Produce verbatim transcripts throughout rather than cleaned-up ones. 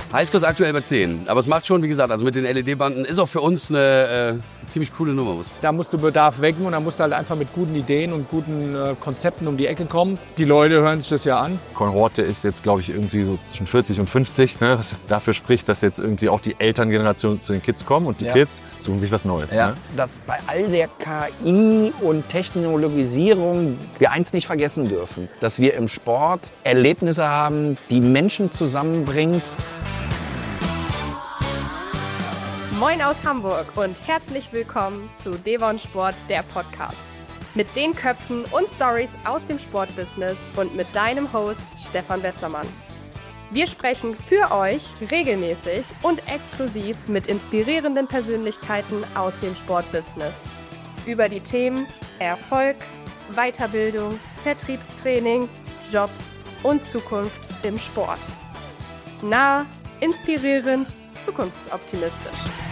Highscore ist aktuell bei zehn, aber es macht schon, wie gesagt, also mit den L E D-Banden ist auch für uns eine äh, ziemlich coole Nummer. Da musst du Bedarf wecken und da musst du halt einfach mit guten Ideen und guten äh, Konzepten um die Ecke kommen. Die Leute hören sich das ja an. Kohorte ist jetzt, glaube ich, irgendwie so zwischen vierzig und fünfzig, ne? Was dafür spricht, dass jetzt irgendwie auch die Elterngeneration zu den Kids kommen und die ja. Kids suchen sich was Neues. Ja. Ne? Dass bei all der K I und Technologisierung wir eins nicht vergessen dürfen, dass wir im Sport Erlebnisse haben, die Menschen zusammenbringt. Moin aus Hamburg und herzlich willkommen zu Devon Sport, der Podcast. Mit den Köpfen und Stories aus dem Sportbusiness und mit deinem Host Stefan Westermann. Wir sprechen für euch regelmäßig und exklusiv mit inspirierenden Persönlichkeiten aus dem Sportbusiness. Über die Themen Erfolg, Weiterbildung, Vertriebstraining, Jobs und Zukunft im Sport. Nah, inspirierend, zukunftsoptimistisch.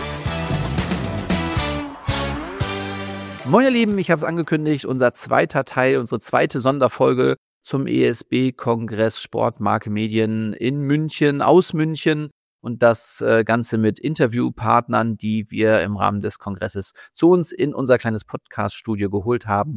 Moin ihr Lieben, ich habe es angekündigt, unser zweiter Teil, unsere zweite Sonderfolge zum E S B-Kongress Sport, Marke, Medien in München, aus München und das äh, Ganze mit Interviewpartnern, die wir im Rahmen des Kongresses zu uns in unser kleines Podcast-Studio geholt haben.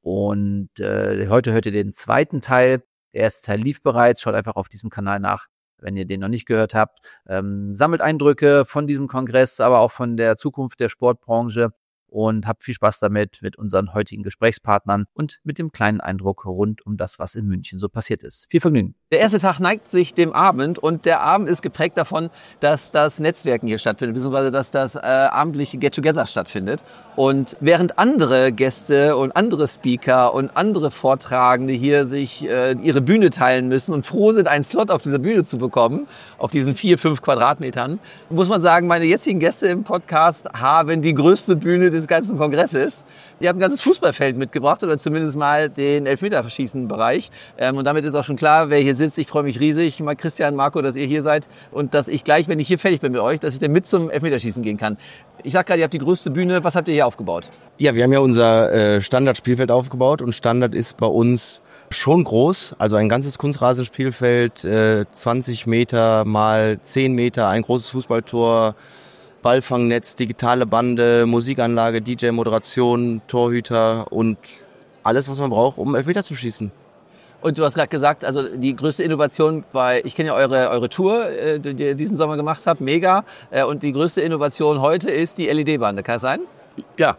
Und äh, heute hört ihr den zweiten Teil. Der erste Teil lief bereits, schaut einfach auf diesem Kanal nach, wenn ihr den noch nicht gehört habt. Ähm, sammelt Eindrücke von diesem Kongress, aber auch von der Zukunft der Sportbranche. Und habt viel Spaß damit mit unseren heutigen Gesprächspartnern und mit dem kleinen Eindruck rund um das, was in München so passiert ist. Viel Vergnügen. Der erste Tag neigt sich dem Abend und der Abend ist geprägt davon, dass das Netzwerken hier stattfindet, beziehungsweise dass das äh, abendliche Get-Together stattfindet. Und während andere Gäste und andere Speaker und andere Vortragende hier sich äh, ihre Bühne teilen müssen und froh sind, einen Slot auf dieser Bühne zu bekommen, auf diesen vier, fünf Quadratmetern, muss man sagen, meine jetzigen Gäste im Podcast haben die größte Bühne des ganzen Kongresses. Ihr habt ein ganzes Fußballfeld mitgebracht oder zumindest mal den Elfmeterschießen-Bereich. Ähm, und damit ist auch schon klar, wer hier sitzt. Ich freue mich riesig, mal Christian, Marco, dass ihr hier seid und dass ich gleich, wenn ich hier fertig bin mit euch, dass ich dann mit zum Elfmeterschießen gehen kann. Ich sag gerade, ihr habt die größte Bühne. Was habt ihr hier aufgebaut? Ja, wir haben ja unser äh, Standard-Spielfeld aufgebaut und Standard ist bei uns schon groß. Also ein ganzes Kunstrasenspielfeld, äh, zwanzig Meter mal zehn Meter, ein großes Fußballtor, Ballfangnetz, digitale Bande, Musikanlage, D J-Moderation, Torhüter und alles, was man braucht, um Elfmeter zu schießen. Und du hast gerade gesagt, also die größte Innovation bei, ich kenne ja eure eure Tour, äh, die ihr diesen Sommer gemacht habt, mega. Äh, und die größte Innovation heute ist die L E D-Bande, kann es sein? Ja.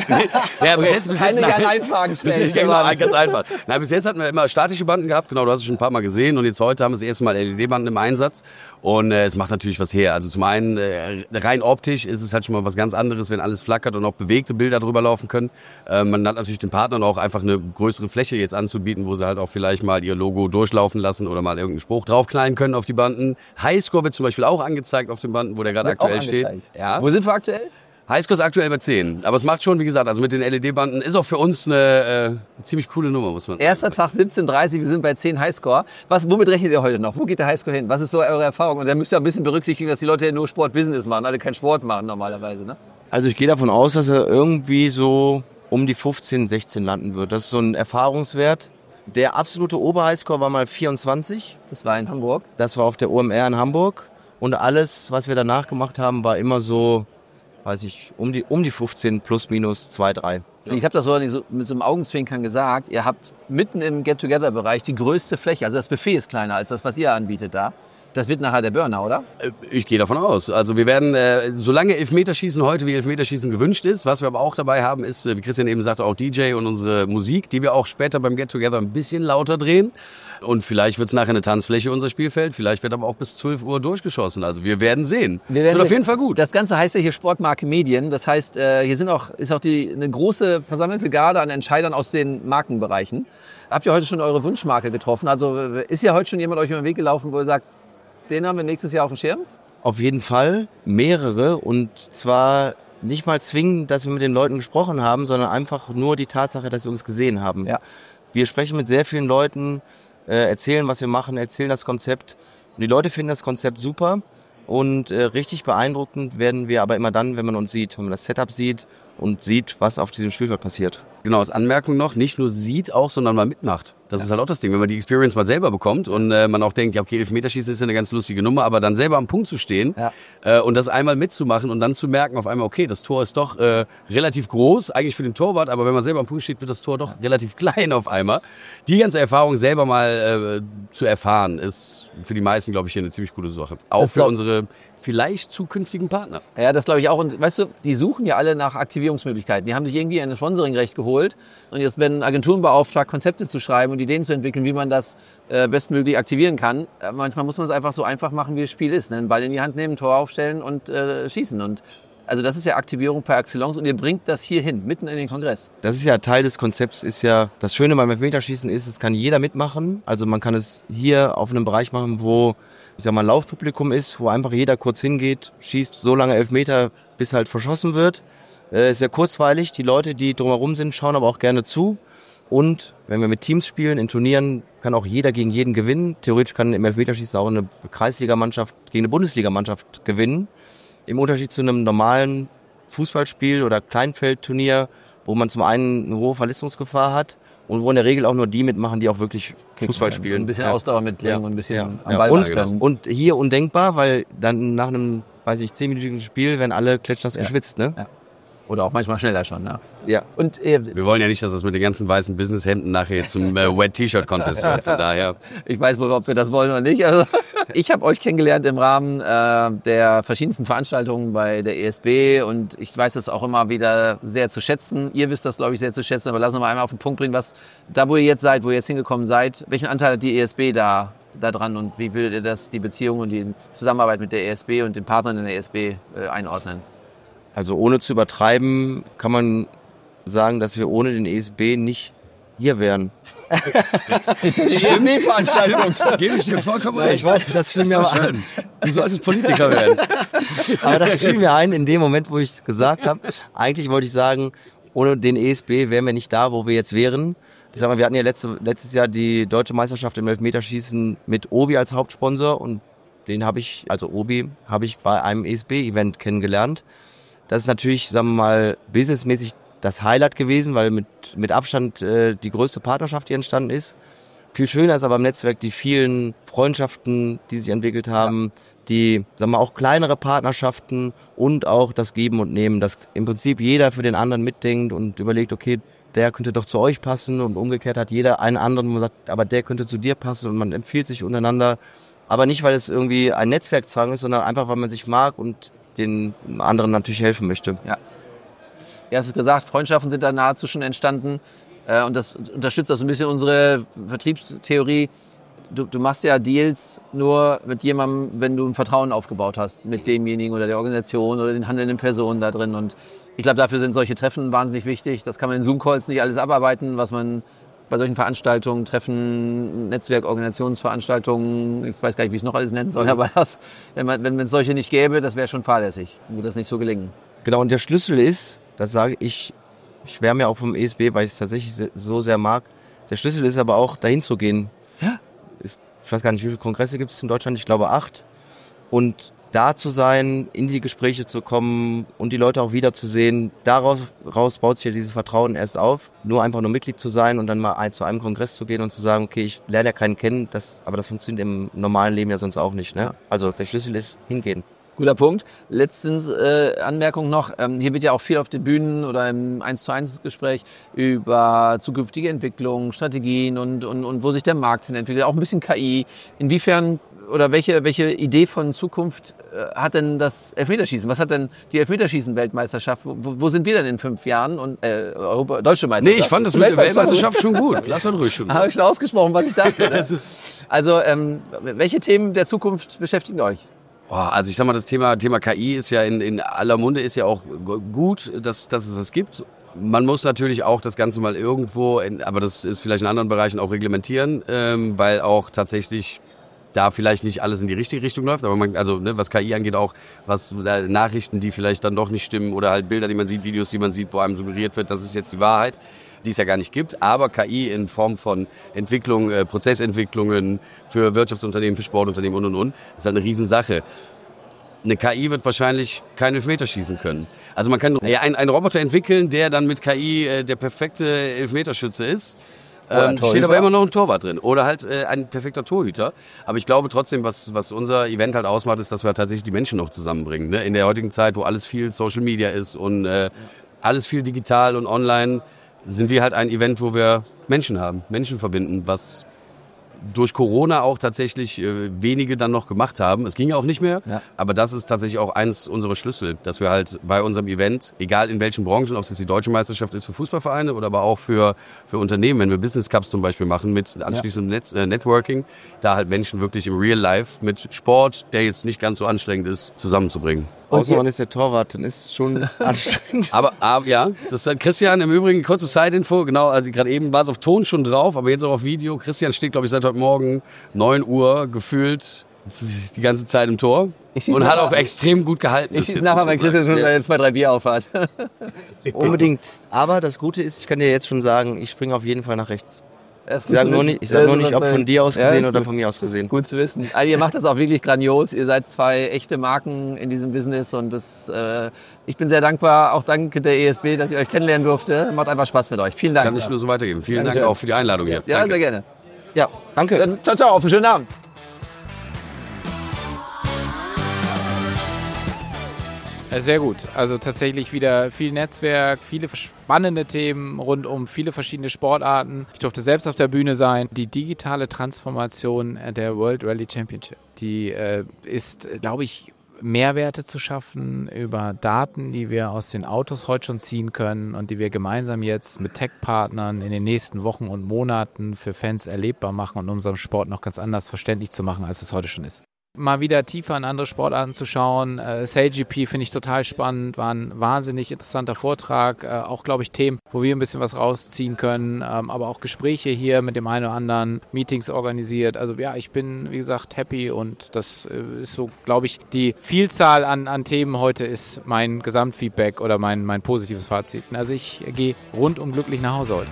ja, bis jetzt, bis jetzt, Keine Ja-Nein-Fragen stellen. Bis jetzt, genau, ganz einfach. Na, bis jetzt hatten wir immer statische Banden gehabt, genau, du hast es schon ein paar Mal gesehen und jetzt heute haben wir das erste Mal L E D-Banden im Einsatz und äh, es macht natürlich was her. Also zum einen, äh, rein optisch ist es halt schon mal was ganz anderes, wenn alles flackert und auch bewegte Bilder drüber laufen können. Äh, man hat natürlich den Partnern auch einfach eine größere Fläche jetzt anzubieten, wo sie halt auch vielleicht mal ihr Logo durchlaufen lassen oder mal irgendeinen Spruch draufknallen können auf die Banden. Highscore wird zum Beispiel auch angezeigt auf den Banden, wo der gerade aktuell steht. Ja. Wo sind wir aktuell? Highscore ist aktuell bei zehn, aber es macht schon, wie gesagt, also mit den L E D-Banden ist auch für uns eine, äh, eine ziemlich coole Nummer, muss man sagen. Erster Tag siebzehn Uhr dreißig, wir sind bei zehn Highscore. Was, womit rechnet ihr heute noch? Wo geht der Highscore hin? Was ist so eure Erfahrung? Und da müsst ihr ein bisschen berücksichtigen, dass die Leute ja nur Sport-Business machen, alle keinen Sport machen normalerweise, ne? Also ich gehe davon aus, dass er irgendwie so um die fünfzehn, sechzehn landen wird. Das ist so ein Erfahrungswert. Der absolute Oberhighscore war mal vierundzwanzig. Das war in Hamburg. Das war auf der O M R in Hamburg. Und alles, was wir danach gemacht haben, war immer so, weiß ich, um die, um die fünfzehn plus minus zwei, drei. Ich habe das so mit so einem Augenzwinkern gesagt, ihr habt mitten im Get-Together-Bereich die größte Fläche, also das Buffet ist kleiner als das, was ihr anbietet da. Das wird nachher der Burner, oder? Ich gehe davon aus. Also wir werden, äh, solange Elfmeterschießen heute wie Elfmeterschießen gewünscht ist, was wir aber auch dabei haben, ist, wie Christian eben sagte, auch D J und unsere Musik, die wir auch später beim Get-Together ein bisschen lauter drehen. Und vielleicht wird es nachher eine Tanzfläche, unser Spielfeld. Vielleicht wird aber auch bis zwölf Uhr durchgeschossen. Also wir werden sehen. Wir werden es wird auf jeden Fall gut. Das Ganze heißt ja hier Sportmarke Medien. Das heißt, äh, hier sind auch, ist auch die, eine große versammelte Garde an Entscheidern aus den Markenbereichen. Habt ihr heute schon eure Wunschmarke getroffen? Also ist ja heute schon jemand euch über den Weg gelaufen, wo ihr sagt, den haben wir nächstes Jahr auf dem Schirm? Auf jeden Fall mehrere und zwar nicht mal zwingend, dass wir mit den Leuten gesprochen haben, sondern einfach nur die Tatsache, dass sie uns gesehen haben. Ja. Wir sprechen mit sehr vielen Leuten, äh, erzählen, was wir machen, erzählen das Konzept. Und die Leute finden das Konzept super und äh, richtig beeindruckend werden wir aber immer dann, wenn man uns sieht, wenn man das Setup sieht und sieht, was auf diesem Spielfeld passiert. Genau, als Anmerkung noch, nicht nur sieht auch, sondern mal mitmacht. Das ja. ist halt auch das Ding, wenn man die Experience mal selber bekommt und äh, man auch denkt, ja okay, Elfmeterschießen ist ja eine ganz lustige Nummer, aber dann selber am Punkt zu stehen ja. äh, und das einmal mitzumachen und dann zu merken auf einmal, okay, das Tor ist doch äh, relativ groß, eigentlich für den Torwart, aber wenn man selber am Punkt steht, wird das Tor doch ja. relativ klein auf einmal. Die ganze Erfahrung selber mal äh, zu erfahren, ist für die meisten, glaube ich, hier eine ziemlich gute Sache. Auch das für unsere vielleicht zukünftigen Partner. Ja, das glaube ich auch. Und weißt du, die suchen ja alle nach Aktivierungsmöglichkeiten. Die haben sich irgendwie ein Sponsoringrecht geholt und jetzt werden Agenturen beauftragt, Konzepte zu schreiben und Ideen zu entwickeln, wie man das äh, bestmöglich aktivieren kann. Äh, manchmal muss man es einfach so einfach machen, wie das Spiel ist. Ne? Einen Ball in die Hand nehmen, Tor aufstellen und äh, schießen. Und also das ist ja Aktivierung par excellence und ihr bringt das hier hin, mitten in den Kongress. Das ist ja Teil des Konzepts, ist ja, das Schöne beim Elfmeterschießen ist, es kann jeder mitmachen. Also man kann es hier auf einem Bereich machen, wo, ich sag mal, Laufpublikum ist, wo einfach jeder kurz hingeht, schießt so lange Elfmeter, bis halt verschossen wird. Äh, ist sehr kurzweilig, die Leute, die drumherum sind, schauen aber auch gerne zu. Und wenn wir mit Teams spielen, in Turnieren, kann auch jeder gegen jeden gewinnen. Theoretisch kann im Elfmeterschießen auch eine Kreisligamannschaft gegen eine Bundesligamannschaft gewinnen. Im Unterschied zu einem normalen Fußballspiel oder Kleinfeldturnier, wo man zum einen eine hohe Verletzungsgefahr hat und wo in der Regel auch nur die mitmachen, die auch wirklich Fußball spielen. Ein bisschen ja. Ausdauer mitbringen ja. und ein bisschen ja. am ja. Ball und, können. Und hier undenkbar, weil dann nach einem, weiß ich, zehnminütigen Spiel werden alle klitschnass ja. geschwitzt, ne? Ja. Oder auch manchmal schneller schon, ne? Ja. Und, äh, wir wollen ja nicht, dass das mit den ganzen weißen Businesshemden nachher zum äh, Wet-T-Shirt-Contest wird, von daher. Ich weiß wohl, ob wir das wollen oder nicht. Also, ich habe euch kennengelernt im Rahmen äh, der verschiedensten Veranstaltungen bei der E S B und ich weiß das auch immer wieder sehr zu schätzen. Ihr wisst das, glaube ich, sehr zu schätzen, aber lass uns mal einmal auf den Punkt bringen, was da, wo ihr jetzt seid, wo ihr jetzt hingekommen seid, welchen Anteil hat die E S B da, da dran und wie würdet ihr das, die Beziehung und die Zusammenarbeit mit der E S B und den Partnern in der E S B äh, einordnen? Also ohne zu übertreiben, kann man sagen, dass wir ohne den E S B nicht hier wären. Ist ja die E S B-Veranstaltung. Gebe ich dir vollkommen recht. Ich weiß, das fiel mir aber schön. Du solltest Politiker werden. Aber das fiel mir ein in dem Moment, wo ich es gesagt habe. Eigentlich wollte ich sagen, ohne den E S B wären wir nicht da, wo wir jetzt wären. Ich sag mal, wir hatten ja letzte, letztes Jahr die Deutsche Meisterschaft im Elfmeterschießen mit Obi als Hauptsponsor und den habe ich, also Obi, habe ich bei einem E S B-Event kennengelernt. Das ist natürlich, sagen wir mal, businessmäßig das Highlight gewesen, weil mit, mit Abstand äh, die größte Partnerschaft, die entstanden ist. Viel schöner ist aber im Netzwerk die vielen Freundschaften, die sich entwickelt haben, ja. die, sagen wir mal, auch kleinere Partnerschaften und auch das Geben und Nehmen, dass im Prinzip jeder für den anderen mitdenkt und überlegt, okay, der könnte doch zu euch passen und umgekehrt hat jeder einen anderen, wo man sagt, aber der könnte zu dir passen und man empfiehlt sich untereinander. Aber nicht, weil es irgendwie ein Netzwerkzwang ist, sondern einfach, weil man sich mag und den anderen natürlich helfen möchte. Ja. Ja, hast du gesagt, Freundschaften sind da nahezu schon entstanden äh, und das unterstützt auch so ein bisschen unsere Vertriebstheorie. Du, du machst ja Deals nur mit jemandem, wenn du ein Vertrauen aufgebaut hast mit demjenigen oder der Organisation oder den handelnden Personen da drin und ich glaube, dafür sind solche Treffen wahnsinnig wichtig. Das kann man in Zoom-Calls nicht alles abarbeiten, was man bei solchen Veranstaltungen, Treffen, Netzwerkorganisationsveranstaltungen, ich weiß gar nicht, wie ich es noch alles nennen soll, aber das, wenn man, wenn es solche nicht gäbe, das wäre schon fahrlässig, würde das nicht so gelingen. Genau, und der Schlüssel ist, das sage ich, ich schwärme ja auch vom E S B, weil ich es tatsächlich so sehr mag. Der Schlüssel ist aber auch, dahin zu gehen. Ja. Ich weiß gar nicht, wie viele Kongresse gibt es in Deutschland, ich glaube acht. Und da zu sein, in die Gespräche zu kommen und die Leute auch wiederzusehen, daraus raus baut sich ja dieses Vertrauen erst auf. Nur einfach nur Mitglied zu sein und dann mal ein, zu einem Kongress zu gehen und zu sagen, okay, ich lerne ja keinen kennen, das, aber das funktioniert im normalen Leben ja sonst auch nicht. Ne? Ja. Also der Schlüssel ist hingehen. Guter Punkt. Letztens äh, Anmerkung noch, ähm, hier wird ja auch viel auf den Bühnen oder im eins zu eins Gespräch über zukünftige Entwicklung, Strategien und, und, und wo sich der Markt hin entwickelt, auch ein bisschen K I. Inwiefern oder welche, welche Idee von Zukunft äh, hat denn das Elfmeterschießen? Was hat denn die Elfmeterschießen-Weltmeisterschaft? Wo, wo sind wir denn in fünf Jahren? Und äh, Europa, deutsche Meisterschaft? Nee, ich fand das mit der Weltmeisterschaft schon gut. Lass das ruhig schon. Habe ich schon ausgesprochen, was ich dachte. Ne? Also, ähm, welche Themen der Zukunft beschäftigen euch? Boah, also ich sag mal, das Thema, Thema K I ist ja in, in aller Munde, ist ja auch gut, dass, dass es das gibt. Man muss natürlich auch das Ganze mal irgendwo, in, aber das ist vielleicht in anderen Bereichen auch reglementieren, ähm, weil auch tatsächlich da vielleicht nicht alles in die richtige Richtung läuft, aber man, also ne, was K I angeht auch, was äh, Nachrichten, die vielleicht dann doch nicht stimmen oder halt Bilder, die man sieht, Videos, die man sieht, wo einem suggeriert wird, das ist jetzt die Wahrheit, die es ja gar nicht gibt, aber K I in Form von Entwicklung, äh, Prozessentwicklungen für Wirtschaftsunternehmen, für Sportunternehmen und und und, ist halt eine Riesensache. eine K I wird wahrscheinlich keinen Elfmeter schießen können. Also man kann ja, einen, einen Roboter entwickeln, der dann mit K I äh, der perfekte Elfmeterschütze ist. Ähm, steht aber immer noch ein Torwart drin oder halt äh, ein perfekter Torhüter. Aber ich glaube trotzdem, was, was unser Event halt ausmacht, ist, dass wir tatsächlich die Menschen noch zusammenbringen. Ne? In der heutigen Zeit, wo alles viel Social Media ist und äh, alles viel digital und online, sind wir halt ein Event, wo wir Menschen haben, Menschen verbinden, was durch Corona auch tatsächlich äh, wenige dann noch gemacht haben. Es ging ja auch nicht mehr, ja. Aber das ist tatsächlich auch eins unserer Schlüssel, dass wir halt bei unserem Event, egal in welchen Branchen, ob es jetzt die Deutsche Meisterschaft ist für Fußballvereine oder aber auch für, für Unternehmen, wenn wir Business Cups zum Beispiel machen mit anschließendem ja. Netz, äh, Networking, da halt Menschen wirklich im Real Life mit Sport, der jetzt nicht ganz so anstrengend ist, zusammenzubringen. Außer man ist der Torwart, dann ist es schon anstrengend. Aber, aber ja, das hat Christian im Übrigen, kurze Side-Info, genau, also gerade eben war es auf Ton schon drauf, aber jetzt auch auf Video. Christian steht, glaube ich, seit heute Morgen neun Uhr gefühlt die ganze Zeit im Tor und hat auch extrem gut gehalten. Ich schieße nachher, wenn Christian schon ja. zwei, drei Bier aufhat. Unbedingt. Aber das Gute ist, ich kann dir jetzt schon sagen, ich springe auf jeden Fall nach rechts. Ich sage nur nicht, ich sag nur nicht ob von dir aus gesehen ja, oder von mir aus gesehen. Gut zu wissen. Also ihr macht das auch wirklich grandios. Ihr seid zwei echte Marken in diesem Business und das, äh, ich bin sehr dankbar. Auch danke der E S B, dass ich euch kennenlernen durfte. Macht einfach Spaß mit euch. Vielen Dank. Kann ich nur so weitergeben. Vielen Danke Dank schön. Auch für die Einladung hier. Ja, danke. Sehr gerne. Ja, danke. Dann ciao, ciao. Auf einen schönen Abend. Sehr gut. Also tatsächlich wieder viel Netzwerk, viele spannende Themen rund um viele verschiedene Sportarten. Ich durfte selbst auf der Bühne sein. Die digitale Transformation der World Rally Championship, die äh, ist, glaube ich, Mehrwerte zu schaffen über Daten, die wir aus den Autos heute schon ziehen können und die wir gemeinsam jetzt mit Tech-Partnern in den nächsten Wochen und Monaten für Fans erlebbar machen und unserem Sport noch ganz anders verständlich zu machen, als es heute schon ist. Mal wieder tiefer in andere Sportarten zu schauen. Äh, S A G P finde ich total spannend, war ein wahnsinnig interessanter Vortrag. Äh, auch, glaube ich, Themen, wo wir ein bisschen was rausziehen können, ähm, aber auch Gespräche hier mit dem einen oder anderen, Meetings organisiert. Also ja, ich bin, wie gesagt, happy und das äh, ist so, glaube ich, die Vielzahl an, an Themen heute ist mein Gesamtfeedback oder mein, mein positives Fazit. Also ich gehe rundum glücklich nach Hause heute.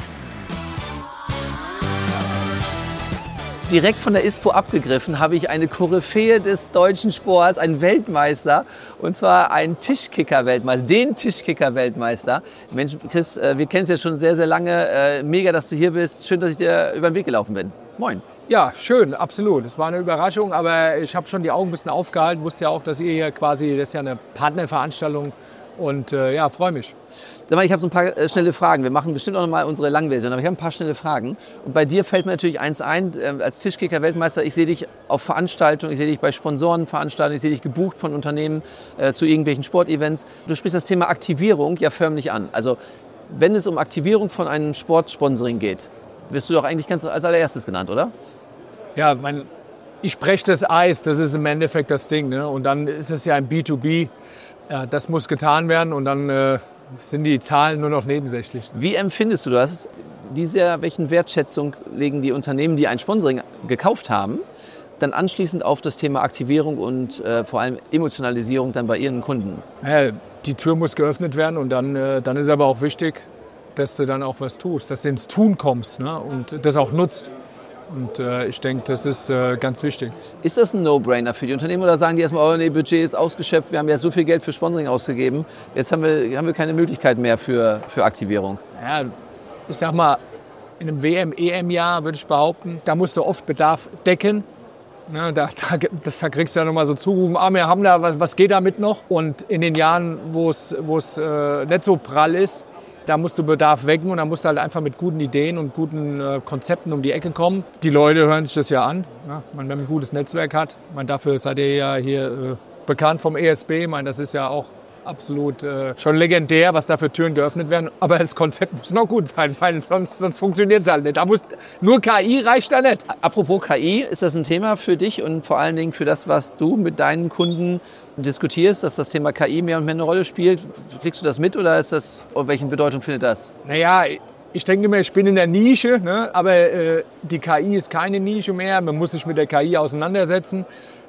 Direkt von der ISPO abgegriffen habe ich eine Koryphäe des deutschen Sports, einen Weltmeister, und zwar einen Tischkicker-Weltmeister, den Tischkicker-Weltmeister. Mensch, Chris, wir kennen es ja schon sehr, sehr lange. Mega, dass du hier bist. Schön, dass ich dir über den Weg gelaufen bin. Moin. Ja, schön, absolut. Es war eine Überraschung, aber ich habe schon die Augen ein bisschen aufgehalten. Wusste ja auch, dass ihr hier quasi, das ist ja eine Partnerveranstaltung. Und äh, ja, freue mich. Sag mal, ich habe so ein paar äh, schnelle Fragen. Wir machen bestimmt auch noch mal unsere Langversion, aber ich habe ein paar schnelle Fragen. Und bei dir fällt mir natürlich eins ein, äh, als Tischkicker-Weltmeister, ich sehe dich auf Veranstaltungen, ich sehe dich bei Sponsorenveranstaltungen, ich sehe dich gebucht von Unternehmen äh, zu irgendwelchen Sportevents. Du sprichst das Thema Aktivierung ja förmlich an. Also wenn es um Aktivierung von einem Sportsponsoring geht, wirst du doch eigentlich ganz als allererstes genannt, oder? Ja, mein, ich breche das Eis, das ist im Endeffekt das Ding. Ne? Und dann ist es ja ein B zwei B. Ja, das muss getan werden und dann äh, sind die Zahlen nur noch nebensächlich. Wie empfindest du das? Wie sehr, welchen Wertschätzung legen die Unternehmen, die ein Sponsoring gekauft haben, dann anschließend auf das Thema Aktivierung und äh, vor allem Emotionalisierung dann bei ihren Kunden? Ja, die Tür muss geöffnet werden und dann, äh, dann ist aber auch wichtig, dass du dann auch was tust, dass du ins Tun kommst, ne? Und das auch nutzt. Und äh, ich denke, das ist äh, ganz wichtig. Ist das ein No-Brainer für die Unternehmen oder sagen die erstmal, oh nee, Budget ist ausgeschöpft, wir haben ja so viel Geld für Sponsoring ausgegeben, jetzt haben wir, haben wir keine Möglichkeit mehr für, für Aktivierung? Ja, ich sag mal, in einem W M-E M-Jahr würde ich behaupten, da musst du oft Bedarf decken. Ne, da, da, das, da kriegst du ja nochmal so zurufen, ah, wir haben da, was, was geht damit noch? Und in den Jahren, wo es äh, nicht so prall ist, da musst du Bedarf wecken und da musst du halt einfach mit guten Ideen und guten äh, Konzepten um die Ecke kommen. Die Leute hören sich das ja an. Ja? Wenn man ein gutes Netzwerk hat, man, dafür seid ihr ja hier äh, bekannt vom E S B. Ich meine, das ist ja auch absolut äh, schon legendär, was da für Türen geöffnet werden. Aber das Konzept muss noch gut sein, weil sonst, sonst funktioniert es halt nicht. Da muss, nur K I reicht da nicht. Apropos K I, ist das ein Thema für dich und vor allen Dingen für das, was du mit deinen Kunden diskutierst, dass das Thema K I mehr und mehr eine Rolle spielt? Kriegst du das mit oder ist das, welche Bedeutung findet das? Naja, ich denke immer, ich bin in der Nische, ne? Aber äh, die K I ist keine Nische mehr. Man muss sich mit der K I auseinandersetzen.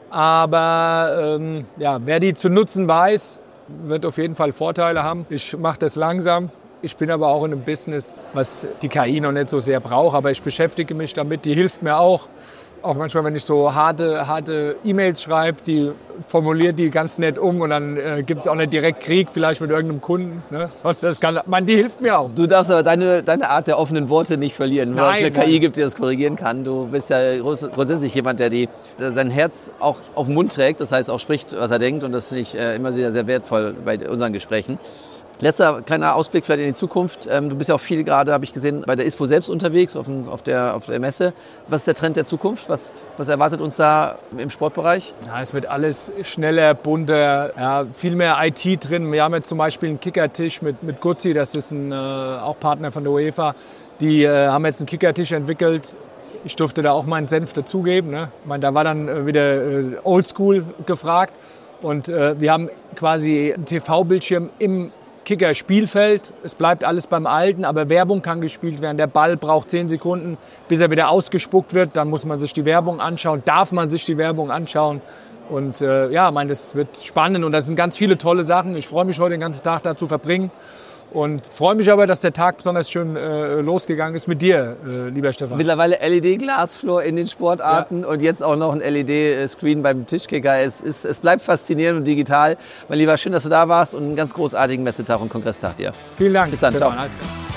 Aber ähm, ja, wer die zu nutzen weiß, wird auf jeden Fall Vorteile haben. Ich mache das langsam. Ich bin aber auch in einem Business, was die K I noch nicht so sehr braucht. Aber ich beschäftige mich damit. Die hilft mir auch. auch manchmal, wenn ich so harte, harte E-Mails schreibe, die formuliert die ganz nett um und dann äh, gibt es auch nicht direkt Krieg, vielleicht mit irgendeinem Kunden. Ne? Das kann, man, die hilft mir auch. Du darfst aber deine, deine Art der offenen Worte nicht verlieren, weil es eine K I gibt, die das korrigieren kann. Du bist ja grundsätzlich jemand, der, die, der sein Herz auch auf den Mund trägt, das heißt auch spricht, was er denkt, und das finde ich äh, immer sehr, sehr wertvoll bei unseren Gesprächen. Letzter kleiner Ausblick vielleicht in die Zukunft. Du bist ja auch viel gerade, habe ich gesehen, bei der ISPO selbst unterwegs, auf, dem, auf, der, auf der Messe. Was ist der Trend der Zukunft? Was, was erwartet uns da im Sportbereich? Ja, es wird alles schneller, bunter, ja, viel mehr I T drin. Wir haben jetzt zum Beispiel einen Kickertisch mit, mit Guzzi, das ist ein, äh, auch Partner von der UEFA. Die äh, haben jetzt einen Kickertisch entwickelt. Ich durfte da auch meinen Senf dazugeben. Ne? Ich meine, da war dann äh, wieder äh, Oldschool gefragt. Und äh, wir haben quasi einen T V-Bildschirm im Kicker-Spielfeld. Es bleibt alles beim Alten, aber Werbung kann gespielt werden. Der Ball braucht zehn Sekunden, bis er wieder ausgespuckt wird. Dann muss man sich die Werbung anschauen, darf man sich die Werbung anschauen. Und äh, ja, ich meine, das wird spannend und das sind ganz viele tolle Sachen. Ich freue mich heute den ganzen Tag da zu verbringen. Und freue mich aber, dass der Tag besonders schön äh, losgegangen ist mit dir, äh, lieber Stefan. Mittlerweile L E D-Glasfloor in den Sportarten, ja, und jetzt auch noch ein L E D-Screen beim Tischkicker. Es, ist, es bleibt faszinierend und digital. Mein Lieber, schön, dass du da warst und einen ganz großartigen Messetag und Kongresstag dir. Vielen Dank. Bis dann, Stefan, ciao.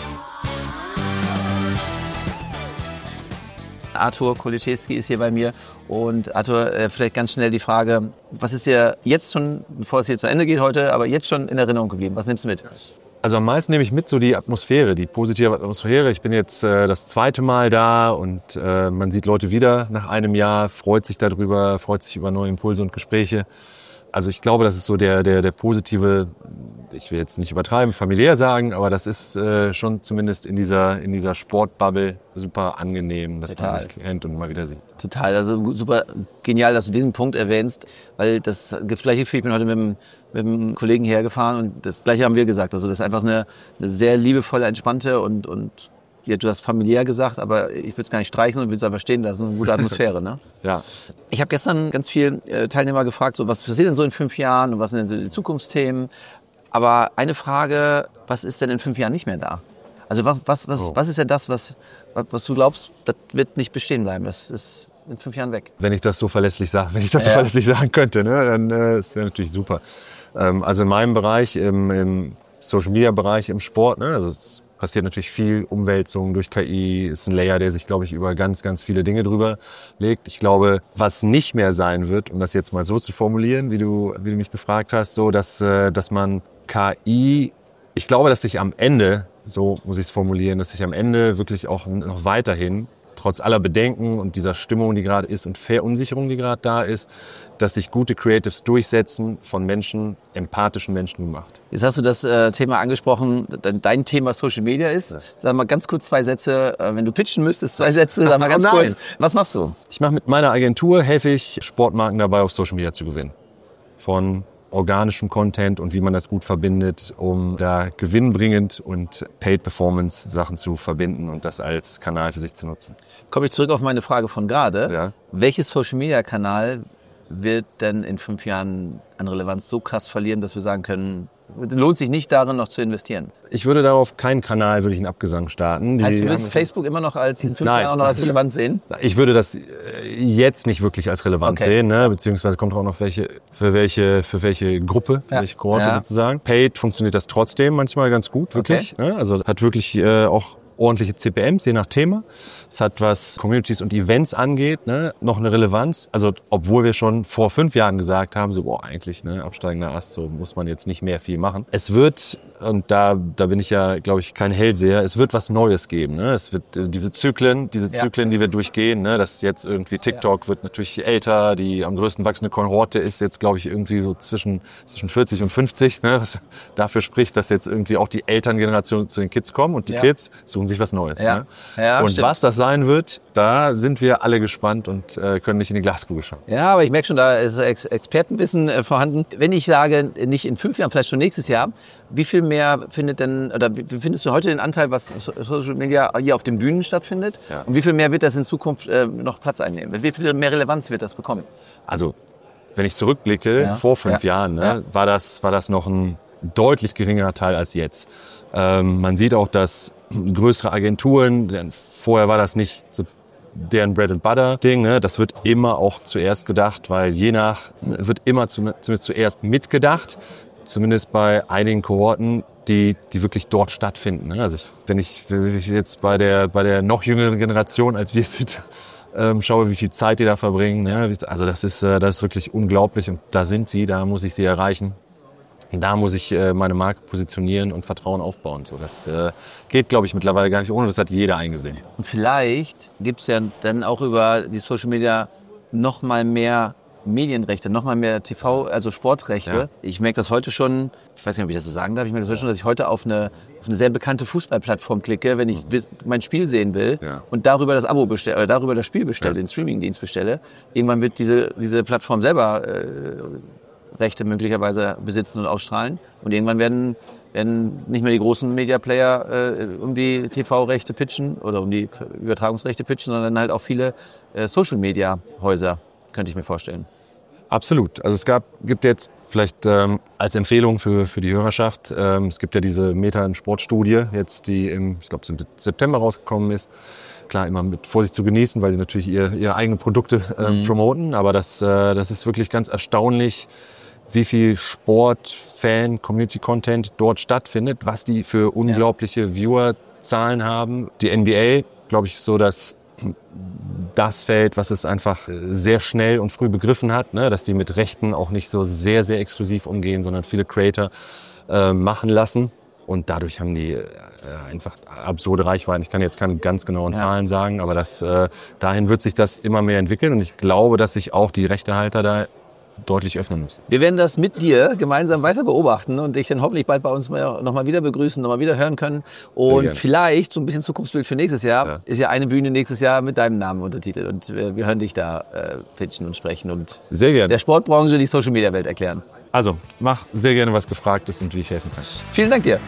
Artur Koliszewski ist hier bei mir. Und Artur, vielleicht ganz schnell die Frage, was ist dir jetzt schon, bevor es hier zu Ende geht heute, aber jetzt schon in Erinnerung geblieben? Was nimmst du mit? Also am meisten nehme ich mit so die Atmosphäre, die positive Atmosphäre. Ich bin jetzt äh, das zweite Mal da und äh, man sieht Leute wieder nach einem Jahr, freut sich darüber, freut sich über neue Impulse und Gespräche. Also ich glaube, das ist so der, der, der positive, ich will jetzt nicht übertreiben, familiär sagen, aber das ist äh, schon zumindest in dieser, in dieser Sportbubble super angenehm, dass Total. man sich kennt und mal wieder sieht. Total, also super genial, dass du diesen Punkt erwähnst, weil das gleiche Gefühl, ich bin heute mit dem, mit dem Kollegen hergefahren und das Gleiche haben wir gesagt. Also das ist einfach eine, eine sehr liebevolle, entspannte und, und ja, du hast familiär gesagt, aber ich würde es gar nicht streichen und würde es einfach stehen lassen. Eine gute Atmosphäre, ne? Ja. Ich habe gestern ganz viele äh, Teilnehmer gefragt, so, was passiert denn so in fünf Jahren und was sind denn so die Zukunftsthemen? Aber eine Frage, was ist denn in fünf Jahren nicht mehr da? Also was, was, was, oh. was ist denn das, was, was du glaubst, das wird nicht bestehen bleiben? Das ist in fünf Jahren weg. Wenn ich das so verlässlich sage, wenn ich das so ja. verlässlich sagen könnte, ne, dann äh, das wäre natürlich super. Ähm, also in meinem Bereich, im, im Social Media Bereich, im Sport, ne, also es passiert natürlich viel Umwälzung durch K I, ist ein Layer, der sich, glaube ich, über ganz, ganz viele Dinge drüber legt. Ich glaube, was nicht mehr sein wird, um das jetzt mal so zu formulieren, wie du, wie du mich gefragt hast, so, dass, äh, dass man K I, ich glaube, dass sich am Ende, so muss ich es formulieren, dass sich am Ende wirklich auch noch weiterhin, trotz aller Bedenken und dieser Stimmung, die gerade ist und Verunsicherung, die gerade da ist, dass sich gute Creatives durchsetzen, von Menschen, empathischen Menschen gemacht. Jetzt hast du das äh, Thema angesprochen, dein Thema Social Media ist. Ja. Sag mal ganz kurz zwei Sätze, äh, wenn du pitchen müsstest, zwei Sätze, sag mal ganz oh kurz. Was machst du? Ich mache mit meiner Agentur, helfe ich Sportmarken dabei, auf Social Media zu gewinnen. Von organischem Content und wie man das gut verbindet, um da gewinnbringend und Paid-Performance-Sachen zu verbinden und das als Kanal für sich zu nutzen. Komme ich zurück auf meine Frage von gerade. Ja. Welches Social-Media-Kanal wird denn in fünf Jahren an Relevanz so krass verlieren, dass wir sagen können, lohnt sich nicht darin noch zu investieren? Ich würde darauf keinen Kanal, würde ich einen Abgesang starten. Die heißt, du würdest Facebook immer noch als in fünf Nein. Jahren auch noch als relevant sehen? Ich würde das jetzt nicht wirklich als relevant Okay. sehen, ne? Beziehungsweise kommt auch noch welche, für welche, für welche Gruppe, für Ja. welche Kohorte Ja. sozusagen. Paid funktioniert das trotzdem manchmal ganz gut, wirklich. Ne? Also hat wirklich äh, auch ordentliche C P Ms, je nach Thema. Es hat, was Communities und Events angeht, ne, noch eine Relevanz. Also obwohl wir schon vor fünf Jahren gesagt haben, so boah, eigentlich ne, absteigender Ast, so muss man jetzt nicht mehr viel machen. Es wird, und da, da bin ich ja, glaube ich, kein Hellseher, es wird was Neues geben. Ne? Es wird äh, diese Zyklen, diese Ja. Zyklen, die wir durchgehen, ne, dass jetzt irgendwie TikTok wird natürlich älter, die am größten wachsende Kohorte ist jetzt, glaube ich, irgendwie so zwischen, zwischen vierzig und fünfzig, ne, was dafür spricht, dass jetzt irgendwie auch die Elterngeneration zu den Kids kommen und die Ja. Kids suchen sich was Neues. Ja. Ne? Ja, und stimmt. was das sein wird, da sind wir alle gespannt und äh, können nicht in die Glaskugel schauen. Ja, aber ich merke schon, da ist Ex- Expertenwissen äh, vorhanden. Wenn ich sage, nicht in fünf Jahren, vielleicht schon nächstes Jahr, wie viel mehr findet denn, oder wie findest du heute den Anteil, was so- Social Media hier auf den Bühnen stattfindet? Ja. Und wie viel mehr wird das in Zukunft äh, noch Platz einnehmen? Wie viel mehr Relevanz wird das bekommen? Also, wenn ich zurückblicke, Ja. vor fünf Ja. Jahren, ne, Ja. war das, war das noch ein deutlich geringerer Teil als jetzt. Ähm, man sieht auch, dass größere Agenturen, denn vorher war das nicht so deren Bread and Butter Ding. Ne? Das wird immer auch zuerst gedacht, weil je nach, wird immer zumindest zuerst mitgedacht. Zumindest bei einigen Kohorten, die, die wirklich dort stattfinden. Ne? Also ich, wenn, ich, wenn ich jetzt bei der, bei der noch jüngeren Generation, als wir sind, ähm, schaue, wie viel Zeit die da verbringen. Ne? Also das ist, äh, das ist wirklich unglaublich. Und da sind sie, da muss ich sie erreichen. Da muss ich äh, meine Marke positionieren und Vertrauen aufbauen. So, das äh, geht, glaube ich, mittlerweile gar nicht ohne. Das hat jeder eingesehen. Und vielleicht gibt es ja dann auch über die Social Media noch mal mehr Medienrechte, noch mal mehr T V, also Sportrechte. Ja. Ich merke das heute schon, ich weiß nicht, ob ich das so sagen darf, ich merke das heute schon, dass ich heute auf eine, auf eine sehr bekannte Fußballplattform klicke, wenn ich mein Spiel sehen will ja. und darüber das Abo bestelle, oder darüber das Spiel bestelle, ja. den Streamingdienst bestelle. Irgendwann wird diese, diese Plattform selber äh, Rechte möglicherweise besitzen und ausstrahlen. Und irgendwann werden, werden nicht mehr die großen Media-Player äh, um die T V-Rechte pitchen oder um die Übertragungsrechte pitchen, sondern halt auch viele äh, Social-Media-Häuser, könnte ich mir vorstellen. Absolut. Also es gab, gibt jetzt vielleicht ähm, als Empfehlung für, für die Hörerschaft, ähm, es gibt ja diese Meta in Sport-Studie, jetzt die im, ich glaube, im September rausgekommen ist. Klar, immer mit Vorsicht zu genießen, weil die natürlich ihr, ihre eigenen Produkte äh, mhm. promoten. Aber das, äh, das ist wirklich ganz erstaunlich, wie viel Sport, Fan, Community-Content dort stattfindet, was die für unglaubliche ja. Viewerzahlen haben. Die N B A, glaube ich, ist so das, das Feld, was es einfach sehr schnell und früh begriffen hat, ne? Dass die mit Rechten auch nicht so sehr, sehr exklusiv umgehen, sondern viele Creator äh, machen lassen. Und dadurch haben die äh, einfach absurde Reichweiten. Ich kann jetzt keine ganz genauen ja. Zahlen sagen, aber das, äh, dahin wird sich das immer mehr entwickeln. Und ich glaube, dass sich auch die Rechtehalter da deutlich öffnen müssen. Wir werden das mit dir gemeinsam weiter beobachten und dich dann hoffentlich bald bei uns nochmal wieder begrüßen, nochmal wieder hören können. Und vielleicht so ein bisschen Zukunftsbild für nächstes Jahr ja. ist ja eine Bühne nächstes Jahr mit deinem Namen untertitelt. Und wir, wir hören dich da äh, pitchen und sprechen und sehr gerne. Der Sportbranche die Social-Media-Welt erklären. Also, mach sehr gerne, was gefragt ist und wie ich helfen kann. Vielen Dank dir.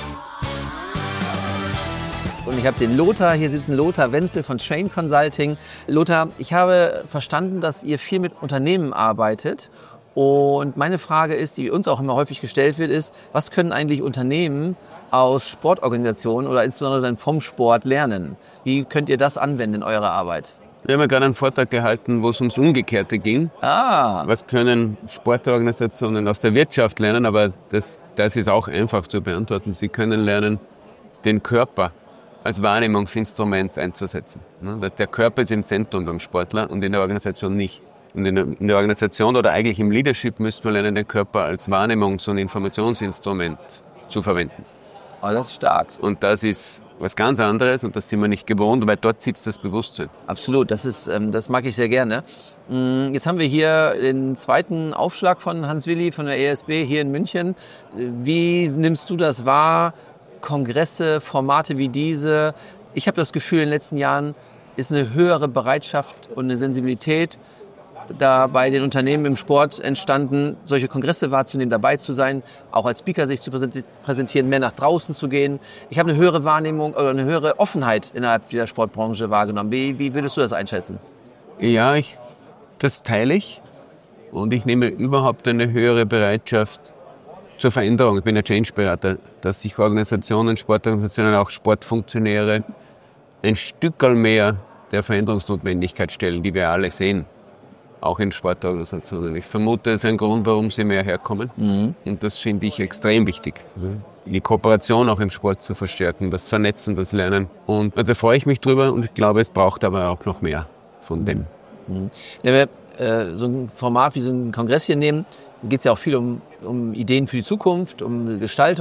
Und ich habe den Lothar, hier sitzen Lothar Wenzel von Train Consulting. Lothar, ich habe verstanden, dass ihr viel mit Unternehmen arbeitet. Und meine Frage ist, die uns auch immer häufig gestellt wird, ist, was können eigentlich Unternehmen aus Sportorganisationen oder insbesondere dann vom Sport lernen? Wie könnt ihr das anwenden in eurer Arbeit? Wir haben ja gerade einen Vortrag gehalten, wo es ums Umgekehrte ging. Ah. Was können Sportorganisationen aus der Wirtschaft lernen? Aber das, das ist auch einfach zu beantworten. Sie können lernen, den Körper als Wahrnehmungsinstrument einzusetzen. Der Körper ist im Zentrum beim Sportler und in der Organisation nicht. Und in der, in der Organisation oder eigentlich im Leadership müssten wir lernen, den Körper als Wahrnehmungs- und Informationsinstrument zu verwenden. Oh, das ist stark. Und das ist was ganz anderes und das sind wir nicht gewohnt, weil dort sitzt das Bewusstsein. Absolut, das ist, das mag ich sehr gerne. Jetzt haben wir hier den zweiten Aufschlag von Hans-Willi von der E S B hier in München. Wie nimmst du das wahr? Kongresse, Formate wie diese. Ich habe das Gefühl, in den letzten Jahren ist eine höhere Bereitschaft und eine Sensibilität da bei den Unternehmen im Sport entstanden, solche Kongresse wahrzunehmen, dabei zu sein, auch als Speaker sich zu präsentieren, mehr nach draußen zu gehen. Ich habe eine höhere Wahrnehmung oder eine höhere Offenheit innerhalb dieser Sportbranche wahrgenommen. Wie, wie würdest du das einschätzen? Ja, ich, das teile ich und ich nehme überhaupt eine höhere Bereitschaft zur Veränderung. Ich bin ein Change-Berater, dass sich Organisationen, Sportorganisationen, auch Sportfunktionäre ein Stückerl mehr der Veränderungsnotwendigkeit stellen, die wir alle sehen. Auch in Sportorganisationen. Ich vermute, das ist ein Grund, warum sie mehr herkommen. Mhm. Und das finde ich extrem wichtig. Die Kooperation auch im Sport zu verstärken, das Vernetzen, das Lernen. Und da freue ich mich drüber und ich glaube, es braucht aber auch noch mehr von dem. Mhm. Wenn wir äh, so ein Format wie so einen Kongress hier nehmen, geht es ja auch viel um, um Ideen für die Zukunft, um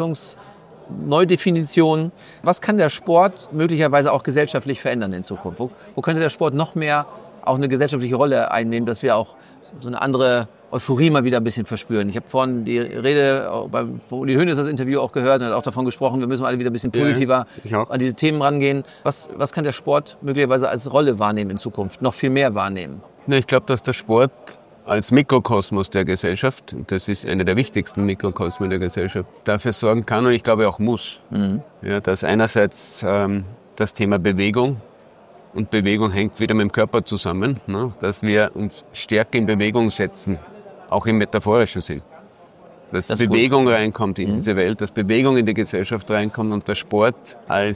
Gestaltungsneudefinition. Was kann der Sport möglicherweise auch gesellschaftlich verändern in Zukunft? Wo, wo könnte der Sport noch mehr auch eine gesellschaftliche Rolle einnehmen, dass wir auch so eine andere Euphorie mal wieder ein bisschen verspüren? Ich habe vorhin die Rede auch beim Uli Hoeneß das Interview auch gehört und hat auch davon gesprochen, wir müssen alle wieder ein bisschen positiver ja, an diese Themen rangehen. Was, was kann der Sport möglicherweise als Rolle wahrnehmen in Zukunft, noch viel mehr wahrnehmen? Ich glaube, dass der Sport als Mikrokosmos der Gesellschaft, und das ist einer der wichtigsten Mikrokosmen der Gesellschaft, dafür sorgen kann und ich glaube auch muss, mhm. ja, dass einerseits ähm, das Thema Bewegung, und Bewegung hängt wieder mit dem Körper zusammen, ne, dass wir uns stärker in Bewegung setzen, auch im metaphorischen Sinn. Dass das Bewegung gut. reinkommt in mhm. diese Welt, dass Bewegung in die Gesellschaft reinkommt und der Sport als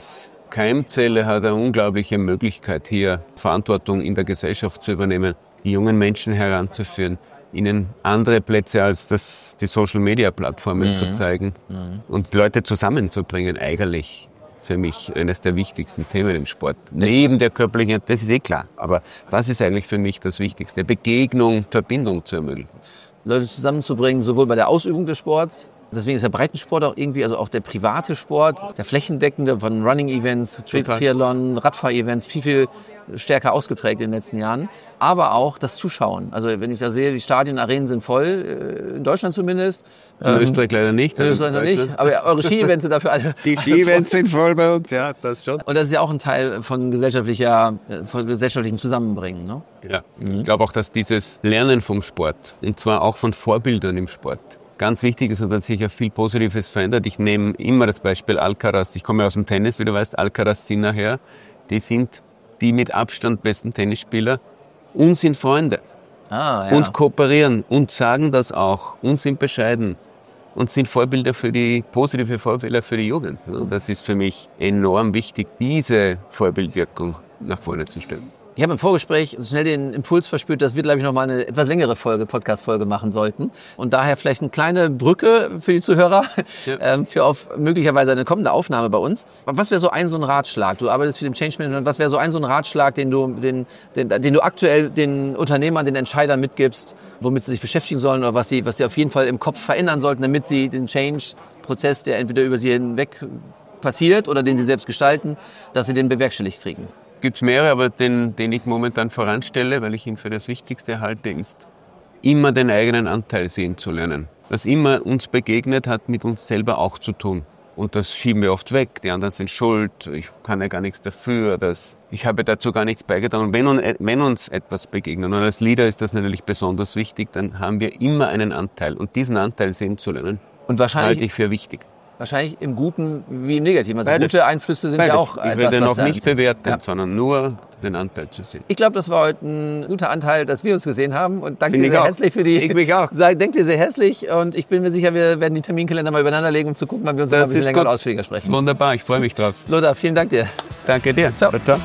Keimzelle hat eine unglaubliche Möglichkeit, hier Verantwortung in der Gesellschaft zu übernehmen, die jungen Menschen heranzuführen, ihnen andere Plätze als das, die Social-Media-Plattformen Mhm. zu zeigen Mhm. und Leute zusammenzubringen, eigentlich für mich eines der wichtigsten Themen im Sport. Neben der körperlichen, das ist eh klar, aber was ist eigentlich für mich das Wichtigste? Begegnung, Verbindung zu ermöglichen. Leute zusammenzubringen, sowohl bei der Ausübung des Sports, deswegen ist der Breitensport auch irgendwie, also auch der private Sport, der flächendeckende von Running-Events, Total. Triathlon, Radfahr-Events, viel, viel stärker ausgeprägt in den letzten Jahren. Aber auch das Zuschauen. Also wenn ich da sehe, die Stadien, Arenen sind voll, äh, in Deutschland zumindest. In Österreich leider nicht. In Österreich noch nicht, aber eure Ski-Events sind dafür alle. Die Ski-Events sind voll bei uns, ja, das schon. Und das ist ja auch ein Teil von gesellschaftlicher, von gesellschaftlichem Zusammenbringen, ne? Ja. Ich glaube auch, dass dieses Lernen vom Sport, und zwar auch von Vorbildern im Sport, ganz wichtig ist und hat sich ja viel Positives verändert. Ich nehme immer das Beispiel Alcaraz. Ich komme aus dem Tennis, wie du weißt, Alcaraz, Sinner her. Die sind die mit Abstand besten Tennisspieler und sind Freunde. Ah, ja. Und kooperieren und sagen das auch und sind bescheiden und sind Vorbilder für die, positive Vorbilder für die Jugend. Das ist für mich enorm wichtig, diese Vorbildwirkung nach vorne zu stellen. Ich habe im Vorgespräch schnell den Impuls verspürt, dass wir, glaube ich, noch mal eine etwas längere Folge, Podcast-Folge machen sollten. Und daher vielleicht eine kleine Brücke für die Zuhörer, Ja. ähm, für auf möglicherweise eine kommende Aufnahme bei uns. Was wäre so ein so ein Ratschlag? Du arbeitest viel im Change Management. Was wäre so ein so ein Ratschlag, den du, den, den, den du aktuell den Unternehmern, den Entscheidern mitgibst, womit sie sich beschäftigen sollen oder was sie, was sie auf jeden Fall im Kopf verändern sollten, damit sie den Change-Prozess, der entweder über sie hinweg passiert oder den sie selbst gestalten, dass sie den bewerkstelligt kriegen? Gibt es mehrere, aber den, den ich momentan voranstelle, weil ich ihn für das Wichtigste halte, ist, immer den eigenen Anteil sehen zu lernen. Was immer uns begegnet, hat mit uns selber auch zu tun. Und das schieben wir oft weg. Die anderen sind schuld, ich kann ja gar nichts dafür, das, ich habe dazu gar nichts beigetragen. Und wenn, un, wenn uns etwas begegnet, und als Leader ist das natürlich besonders wichtig, dann haben wir immer einen Anteil. Und diesen Anteil sehen zu lernen, Und wahrscheinlich halte ich für wichtig. Wahrscheinlich im Guten wie im Negativen. Also Beides. gute Einflüsse sind Beides. ja auch Ich etwas, würde noch was da- nicht bewerten, Ja. sondern nur den Anteil zu sehen. Ich glaube, das war heute ein guter Anteil, dass wir uns gesehen haben. Und danke Finde dir sehr ich auch. herzlich für die. Ich mich auch. Sag, denk dir sehr herzlich. Und ich bin mir sicher, wir werden die Terminkalender mal übereinander legen, um zu gucken, wann wir uns noch mal ein bisschen länger und ausführlicher sprechen. Wunderbar, ich freue mich drauf. Lothar, vielen Dank dir. Danke dir. Ciao. Ciao.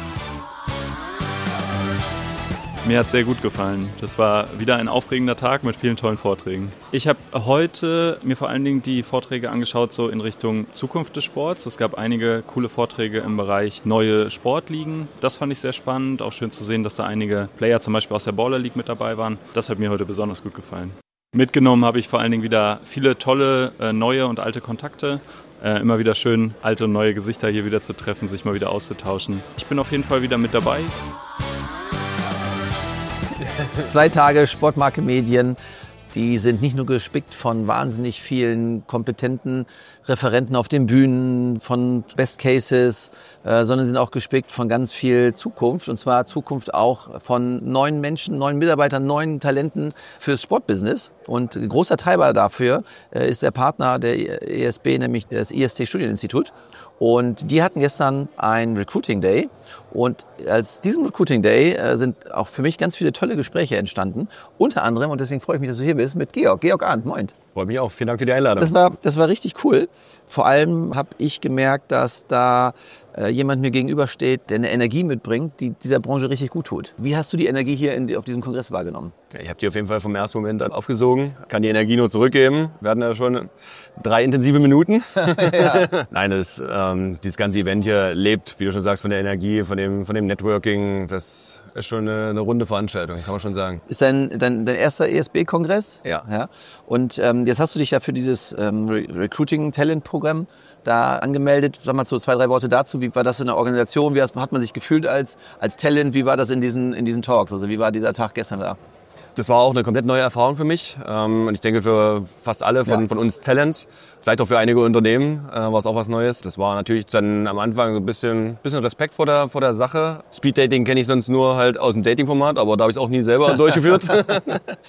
Mir hat es sehr gut gefallen. Das war wieder ein aufregender Tag mit vielen tollen Vorträgen. Ich habe heute mir vor allen Dingen die Vorträge angeschaut, so in Richtung Zukunft des Sports. Es gab einige coole Vorträge im Bereich neue Sportligen. Das fand ich sehr spannend. Auch schön zu sehen, dass da einige Player zum Beispiel aus der Baller League mit dabei waren. Das hat mir heute besonders gut gefallen. Mitgenommen habe ich vor allen Dingen wieder viele tolle äh, neue und alte Kontakte. Äh, immer wieder schön, alte und neue Gesichter hier wieder zu treffen, sich mal wieder auszutauschen. Ich bin auf jeden Fall wieder mit dabei. Zwei Tage Sportmarke Medien. Die sind nicht nur gespickt von wahnsinnig vielen kompetenten Referenten auf den Bühnen, von Best Cases, äh, sondern sind auch gespickt von ganz viel Zukunft. Und zwar Zukunft auch von neuen Menschen, neuen Mitarbeitern, neuen Talenten fürs Sportbusiness. Und ein großer Treiber dafür äh, ist der Partner der E S B, nämlich das I S T Studieninstitut. Und die hatten gestern ein Recruiting Day. Und als diesem Recruiting Day äh, sind auch für mich ganz viele tolle Gespräche entstanden. Unter anderem, und deswegen freue ich mich, dass du hier bist, mit Georg. Georg Arndt, moin. Freut mich auch. Vielen Dank für die Einladung. Das war, das war richtig cool. Vor allem habe ich gemerkt, dass da äh, jemand mir gegenübersteht, der eine Energie mitbringt, die dieser Branche richtig gut tut. Wie hast du die Energie hier in, auf diesem Kongress wahrgenommen? Ich habe die auf jeden Fall vom ersten Moment an aufgesogen. Kann die Energie nur zurückgeben. Wir hatten ja schon drei intensive Minuten. Ja. Nein, das, ähm, dieses ganze Event hier lebt, wie du schon sagst, von der Energie, von dem, von dem Networking. Das ist schon eine, eine runde Veranstaltung, kann man schon sagen. Ist dein, dein, dein erster E S B-Kongress? Ja. Ja. Und ähm, jetzt hast du dich ja für dieses ähm, Re- Recruiting-Talent-Programm da angemeldet. Sag mal so zwei, drei Worte dazu. Wie war das in der Organisation? Wie hat man sich gefühlt als, als Talent? Wie war das in diesen, in diesen Talks? Also wie war dieser Tag gestern da? Das war auch eine komplett neue Erfahrung für mich. Ähm, und ich denke für fast alle von, Ja. von uns Talents, vielleicht auch für einige Unternehmen, äh, war es auch was Neues. Das war natürlich dann am Anfang so ein bisschen, bisschen Respekt vor der, vor der Sache. Speeddating kenne ich sonst nur halt aus dem Dating-Format, aber da habe ich es auch nie selber durchgeführt.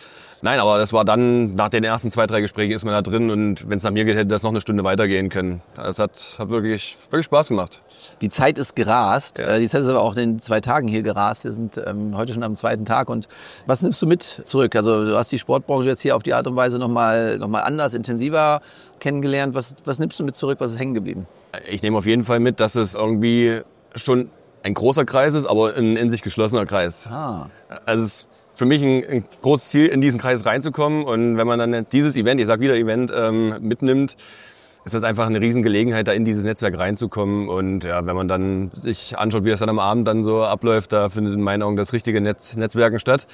Nein, aber das war dann, nach den ersten zwei, drei Gesprächen ist man da drin und wenn es nach mir geht, hätte das noch eine Stunde weitergehen können. Das hat, hat wirklich, wirklich Spaß gemacht. Die Zeit ist gerast. Ja. Die Zeit ist aber auch in den zwei Tagen hier gerast. Wir sind ähm, heute schon am zweiten Tag. Und was nimmst du mit zurück? Also du hast die Sportbranche jetzt hier auf die Art und Weise nochmal noch mal anders, intensiver kennengelernt. Was, was nimmst du mit zurück? Was ist hängen geblieben? Ich nehme auf jeden Fall mit, dass es irgendwie schon ein großer Kreis ist, aber ein in sich geschlossener Kreis. Ah. Also es ist für mich ein, ein großes Ziel, in diesen Kreis reinzukommen. Und wenn man dann dieses Event, ich sag wieder Event, ähm, mitnimmt, ist das einfach eine Riesengelegenheit, da in dieses Netzwerk reinzukommen. Und ja, wenn man dann sich anschaut, wie das dann am Abend dann so abläuft, da findet in meinen Augen das richtige Netz, Netzwerken statt.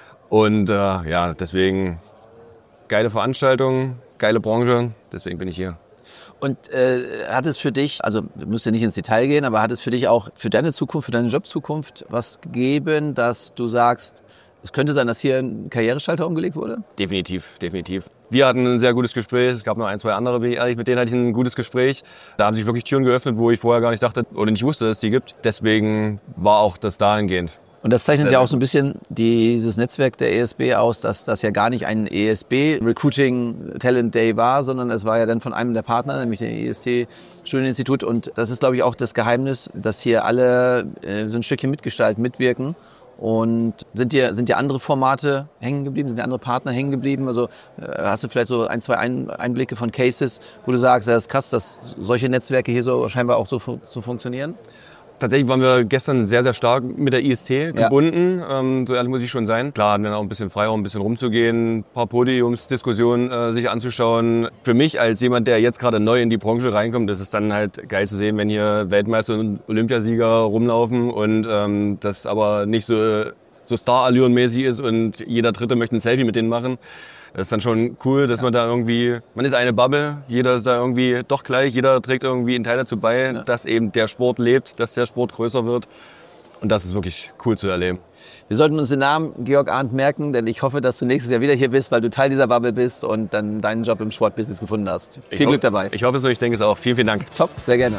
Und äh, ja, deswegen geile Veranstaltung, geile Branche, deswegen bin ich hier. Und äh, hat es für dich, also du musst ja nicht ins Detail gehen, aber hat es für dich auch für deine Zukunft, für deine Jobzukunft was gegeben, dass du sagst, es könnte sein, dass hier ein Karriereschalter umgelegt wurde? Definitiv, definitiv. Wir hatten ein sehr gutes Gespräch. Es gab noch ein, zwei andere, bin ich ehrlich, mit denen hatte ich ein gutes Gespräch. Da haben sich wirklich Türen geöffnet, wo ich vorher gar nicht dachte oder nicht wusste, dass es die gibt. Deswegen war auch das dahingehend. Und das zeichnet ja auch so ein bisschen dieses Netzwerk der E S B aus, dass das ja gar nicht ein E S B Recruiting Talent Day war, sondern es war ja dann von einem der Partner, nämlich dem E S T Studieninstitut. Und das ist, glaube ich, auch das Geheimnis, dass hier alle äh, so ein Stückchen mitgestalten, mitwirken. Und sind dir, sind dir andere Formate hängen geblieben? Sind dir andere Partner hängen geblieben? Also äh, hast du vielleicht so ein, zwei ein Einblicke von Cases, wo du sagst, das ist krass, dass solche Netzwerke hier so scheinbar auch so, so funktionieren? Tatsächlich waren wir gestern sehr, sehr stark mit der I S T gebunden. Ja. Ähm, so ehrlich muss ich schon sein. Klar hatten wir auch ein bisschen Freiraum, ein bisschen rumzugehen, ein paar Podiumsdiskussionen äh, sich anzuschauen. Für mich als jemand, der jetzt gerade neu in die Branche reinkommt, ist es dann halt geil zu sehen, wenn hier Weltmeister und Olympiasieger rumlaufen und ähm, das aber nicht so, so Star-Allüren-mäßig ist und jeder Dritte möchte ein Selfie mit denen machen. Das ist dann schon cool, dass ja. man da irgendwie, man ist eine Bubble, jeder ist da irgendwie doch gleich, jeder trägt irgendwie einen Teil dazu bei, ja. dass eben der Sport lebt, dass der Sport größer wird. Und das ist wirklich cool zu erleben. Wir sollten uns den Namen Georg Arndt merken, denn ich hoffe, dass du nächstes Jahr wieder hier bist, weil du Teil dieser Bubble bist und dann deinen Job im Sportbusiness gefunden hast. Ich Viel ho- Glück dabei. Ich hoffe es und ich denke es auch. Vielen, vielen Dank. Top, sehr gerne.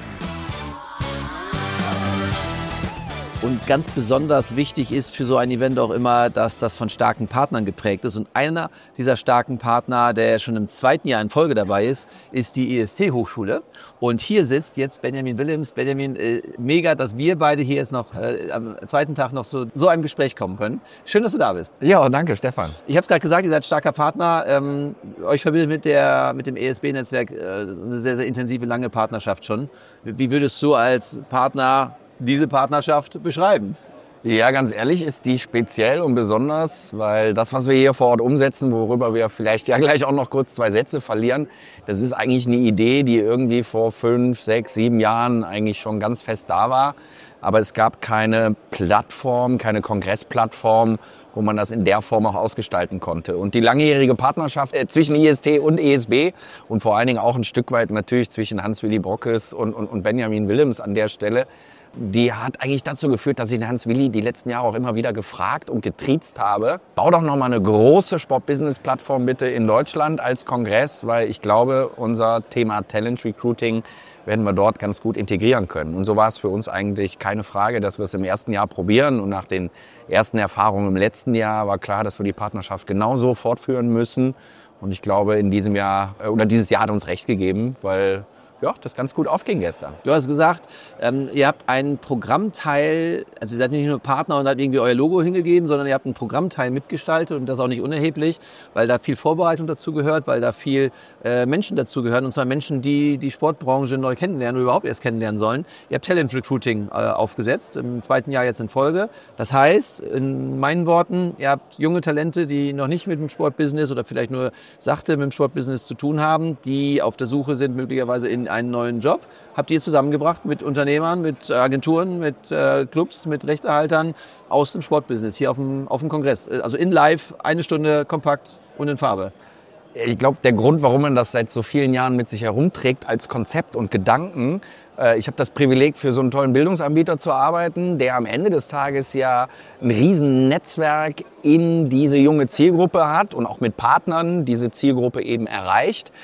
Und ganz besonders wichtig ist für so ein Event auch immer, dass das von starken Partnern geprägt ist. Und einer dieser starken Partner, der schon im zweiten Jahr in Folge dabei ist, ist die E S T-Hochschule. Und hier sitzt jetzt Benjamin Willems. Benjamin, äh, mega, dass wir beide hier jetzt noch äh, am zweiten Tag noch so so einem Gespräch kommen können. Schön, dass du da bist. Ja, danke, Stefan. Ich habe es gerade gesagt, ihr seid starker Partner. Ähm, euch verbindet mit, der, mit dem E S B-Netzwerk äh, eine sehr, sehr intensive, lange Partnerschaft schon. Wie würdest du als Partner diese Partnerschaft beschreiben? Ja, ganz ehrlich ist die speziell und besonders, weil das, was wir hier vor Ort umsetzen, worüber wir vielleicht ja gleich auch noch kurz zwei Sätze verlieren, das ist eigentlich eine Idee, die irgendwie vor fünf, sechs, sieben Jahren eigentlich schon ganz fest da war. Aber es gab keine Plattform, keine Kongressplattform, wo man das in der Form auch ausgestalten konnte. Und die langjährige Partnerschaft zwischen I S T und E S B und vor allen Dingen auch ein Stück weit natürlich zwischen Hans-Willi Brockes und, und, und Benjamin Willems an der Stelle, die hat eigentlich dazu geführt, dass ich den Hans-Willi die letzten Jahre auch immer wieder gefragt und getriezt habe. Bau doch noch mal eine große Sport-Business-Plattform bitte in Deutschland als Kongress, weil ich glaube, unser Thema Talent Recruiting werden wir dort ganz gut integrieren können. Und so war es für uns eigentlich keine Frage, dass wir es im ersten Jahr probieren. Und nach den ersten Erfahrungen im letzten Jahr war klar, dass wir die Partnerschaft genauso fortführen müssen. Und ich glaube, in diesem Jahr, oder dieses Jahr hat uns recht gegeben, weil ja, das ganz gut aufging gestern. Du hast gesagt, ähm, ihr habt einen Programmteil, also ihr seid nicht nur Partner und habt irgendwie euer Logo hingegeben, sondern ihr habt einen Programmteil mitgestaltet und das auch nicht unerheblich, weil da viel Vorbereitung dazu gehört, weil da viel äh, Menschen dazu gehören, und zwar Menschen, die die Sportbranche neu kennenlernen oder überhaupt erst kennenlernen sollen. Ihr habt Talent Recruiting äh, aufgesetzt, im zweiten Jahr jetzt in Folge. Das heißt, in meinen Worten, ihr habt junge Talente, die noch nicht mit dem Sportbusiness oder vielleicht nur sachte mit dem Sportbusiness zu tun haben, die auf der Suche sind, möglicherweise in einen neuen Job, habt ihr zusammengebracht mit Unternehmern, mit Agenturen, mit äh, Clubs, mit Rechtehaltern aus dem Sportbusiness hier auf dem, auf dem Kongress. Also in live, eine Stunde kompakt und in Farbe. Ich glaube, der Grund, warum man das seit so vielen Jahren mit sich herumträgt als Konzept und Gedanken, äh, ich habe das Privileg, für so einen tollen Bildungsanbieter zu arbeiten, der am Ende des Tages ja ein riesen Netzwerk in diese junge Zielgruppe hat und auch mit Partnern diese Zielgruppe eben erreicht.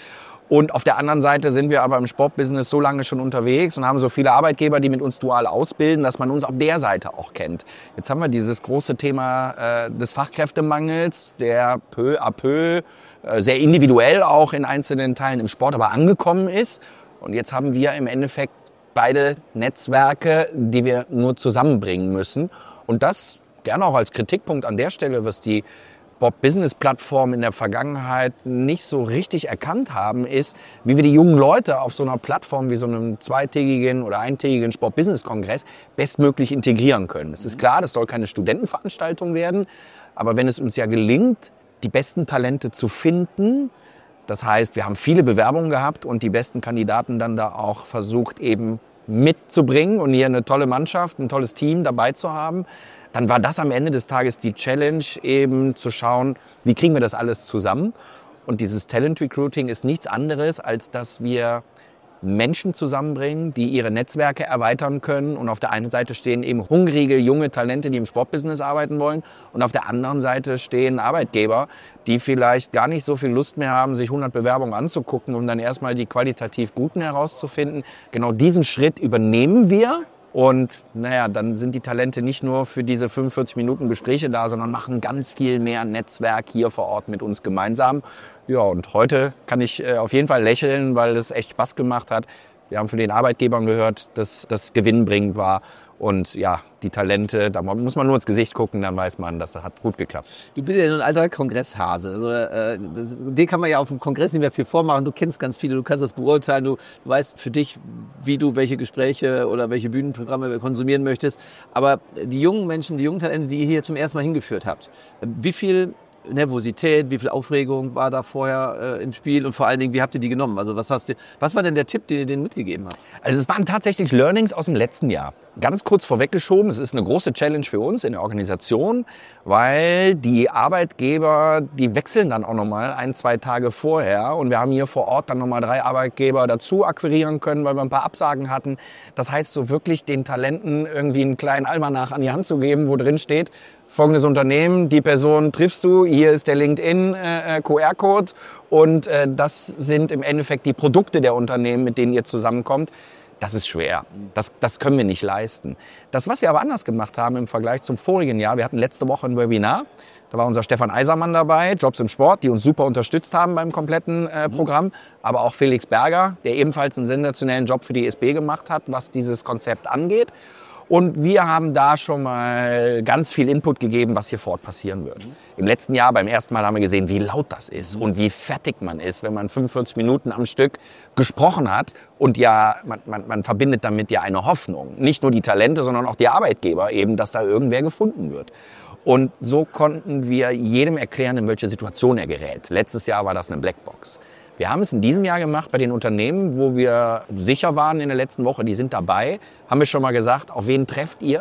Und auf der anderen Seite sind wir aber im Sportbusiness so lange schon unterwegs und haben so viele Arbeitgeber, die mit uns dual ausbilden, dass man uns auf der Seite auch kennt. Jetzt haben wir dieses große Thema äh, des Fachkräftemangels, der peu à peu, äh, sehr individuell auch in einzelnen Teilen im Sport, aber angekommen ist. Und jetzt haben wir im Endeffekt beide Netzwerke, die wir nur zusammenbringen müssen. Und das gerne auch als Kritikpunkt an der Stelle, was die Sport-Business-Plattformen in der Vergangenheit nicht so richtig erkannt haben, ist, wie wir die jungen Leute auf so einer Plattform wie so einem zweitägigen oder eintägigen Sport-Business-Kongress bestmöglich integrieren können. Es ist klar, das soll keine Studentenveranstaltung werden, aber wenn es uns ja gelingt, die besten Talente zu finden, das heißt, wir haben viele Bewerbungen gehabt und die besten Kandidaten dann da auch versucht eben mitzubringen und hier eine tolle Mannschaft, ein tolles Team dabei zu haben, dann war das am Ende des Tages die Challenge, eben zu schauen, wie kriegen wir das alles zusammen. Und dieses Talent Recruiting ist nichts anderes, als dass wir Menschen zusammenbringen, die ihre Netzwerke erweitern können. Und auf der einen Seite stehen eben hungrige, junge Talente, die im Sportbusiness arbeiten wollen. Und auf der anderen Seite stehen Arbeitgeber, die vielleicht gar nicht so viel Lust mehr haben, sich hundert Bewerbungen anzugucken, um dann erstmal die qualitativ Guten herauszufinden. Genau diesen Schritt übernehmen wir. Und naja, dann sind die Talente nicht nur für diese fünfundvierzig Minuten Gespräche da, sondern machen ganz viel mehr Netzwerk hier vor Ort mit uns gemeinsam. Ja, und heute kann ich äh, auf jeden Fall lächeln, weil es echt Spaß gemacht hat. Wir haben von den Arbeitgebern gehört, dass das gewinnbringend war. Und ja, die Talente, da muss man nur ins Gesicht gucken, dann weiß man, das hat gut geklappt. Du bist ja so ein alter Kongresshase. Also, äh, das, den kann man ja auf dem Kongress nicht mehr viel vormachen. Du kennst ganz viele, du kannst das beurteilen. Du, du weißt für dich, wie du welche Gespräche oder welche Bühnenprogramme konsumieren möchtest. Aber die jungen Menschen, die jungen Talente, die ihr hier zum ersten Mal hingeführt habt, wie viel Nervosität, wie viel Aufregung war da vorher äh, im Spiel und vor allen Dingen, wie habt ihr die genommen? Also was hast du, was war denn der Tipp, den ihr denen mitgegeben habt? Also es waren tatsächlich Learnings aus dem letzten Jahr. Ganz kurz vorweggeschoben, es ist eine große Challenge für uns in der Organisation, weil die Arbeitgeber, die wechseln dann auch nochmal ein, zwei Tage vorher und wir haben hier vor Ort dann nochmal drei Arbeitgeber dazu akquirieren können, weil wir ein paar Absagen hatten. Das heißt, so wirklich den Talenten irgendwie einen kleinen Almanach an die Hand zu geben, wo drin steht, folgendes Unternehmen, die Person triffst du, hier ist der LinkedIn-Q R-Code und äh, das sind im Endeffekt die Produkte der Unternehmen, mit denen ihr zusammenkommt. Das ist schwer. Das, das können wir nicht leisten. Das, was wir aber anders gemacht haben im Vergleich zum vorigen Jahr, wir hatten letzte Woche ein Webinar, da war unser Stefan Eisermann dabei, Jobs im Sport, die uns super unterstützt haben beim kompletten äh, Programm, aber auch Felix Berger, der ebenfalls einen sensationellen Job für die E S B gemacht hat, was dieses Konzept angeht. Und wir haben da schon mal ganz viel Input gegeben, was hier vor Ort passieren wird. Mhm. Im letzten Jahr, beim ersten Mal, haben wir gesehen, wie laut das ist mhm. und wie fertig man ist, wenn man fünfundvierzig Minuten am Stück gesprochen hat. Und ja, man, man, man verbindet damit ja eine Hoffnung. Nicht nur die Talente, sondern auch die Arbeitgeber eben, dass da irgendwer gefunden wird. Und so konnten wir jedem erklären, in welche Situation er gerät. Letztes Jahr war das eine Blackbox. Wir haben es in diesem Jahr gemacht bei den Unternehmen, wo wir sicher waren in der letzten Woche, die sind dabei. Haben wir schon mal gesagt, auf wen trefft ihr?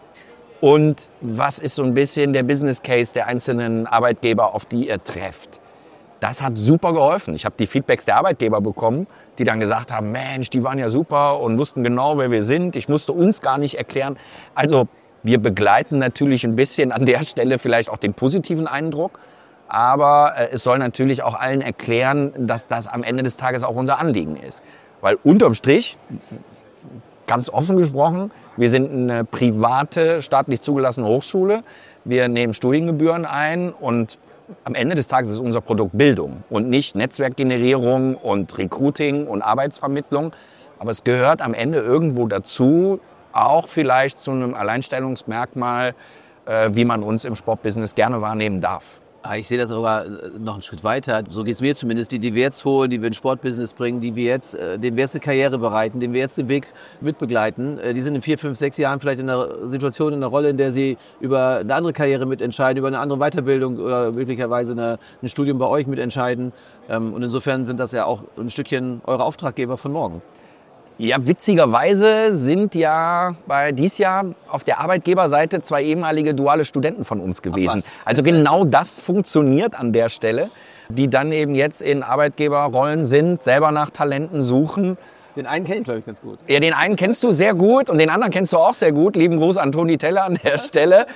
Und was ist so ein bisschen der Business Case der einzelnen Arbeitgeber, auf die ihr trefft? Das hat super geholfen. Ich habe die Feedbacks der Arbeitgeber bekommen, die dann gesagt haben, Mensch, die waren ja super und wussten genau, wer wir sind. Ich musste uns gar nicht erklären. Also wir begleiten natürlich ein bisschen an der Stelle vielleicht auch den positiven Eindruck. Aber äh, es soll natürlich auch allen erklären, dass das am Ende des Tages auch unser Anliegen ist. Weil unterm Strich, ganz offen gesprochen, wir sind eine private, staatlich zugelassene Hochschule. Wir nehmen Studiengebühren ein und am Ende des Tages ist unser Produkt Bildung und nicht Netzwerkgenerierung und Recruiting und Arbeitsvermittlung. Aber es gehört am Ende irgendwo dazu, auch vielleicht zu einem Alleinstellungsmerkmal, äh, wie man uns im Sportbusiness gerne wahrnehmen darf. Ich sehe das sogar noch einen Schritt weiter. So geht es mir zumindest. Die, die wir jetzt holen, die wir ins Sportbusiness bringen, die wir jetzt, denen wir jetzt eine Karriere bereiten, denen wir jetzt den Weg mitbegleiten, die sind in vier, fünf, sechs Jahren vielleicht in einer Situation, in einer Rolle, in der sie über eine andere Karriere mitentscheiden, über eine andere Weiterbildung oder möglicherweise eine, ein Studium bei euch mitentscheiden. Und insofern sind das ja auch ein Stückchen eure Auftraggeber von morgen. Ja, witzigerweise sind ja bei dies Jahr auf der Arbeitgeberseite zwei ehemalige duale Studenten von uns gewesen. Also genau das funktioniert an der Stelle, die dann eben jetzt in Arbeitgeberrollen sind, selber nach Talenten suchen. Den einen kenne ich, glaube ich, ganz gut. Ja, den einen kennst du sehr gut und den anderen kennst du auch sehr gut. Lieben Gruß an Toni Teller an der Stelle.